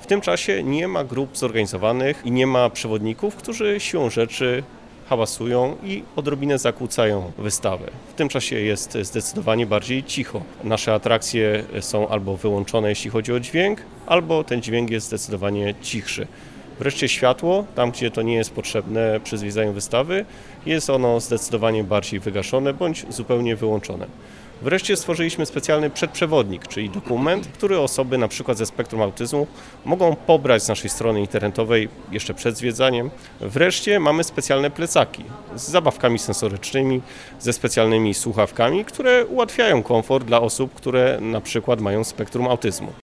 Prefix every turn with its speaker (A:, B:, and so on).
A: W tym czasie nie ma grup zorganizowanych i nie ma przewodników, którzy siłą rzeczy hałasują i odrobinę zakłócają wystawę. W tym czasie jest zdecydowanie bardziej cicho. Nasze atrakcje są albo wyłączone, jeśli chodzi o dźwięk, albo ten dźwięk jest zdecydowanie cichszy. Wreszcie światło, tam gdzie to nie jest potrzebne przy zwiedzaniu wystawy, jest ono zdecydowanie bardziej wygaszone bądź zupełnie wyłączone. Wreszcie stworzyliśmy specjalny przedprzewodnik, czyli dokument, który osoby np. ze spektrum autyzmu mogą pobrać z naszej strony internetowej jeszcze przed zwiedzaniem. Wreszcie mamy specjalne plecaki z zabawkami sensorycznymi, ze specjalnymi słuchawkami, które ułatwiają komfort dla osób, które np. mają spektrum autyzmu.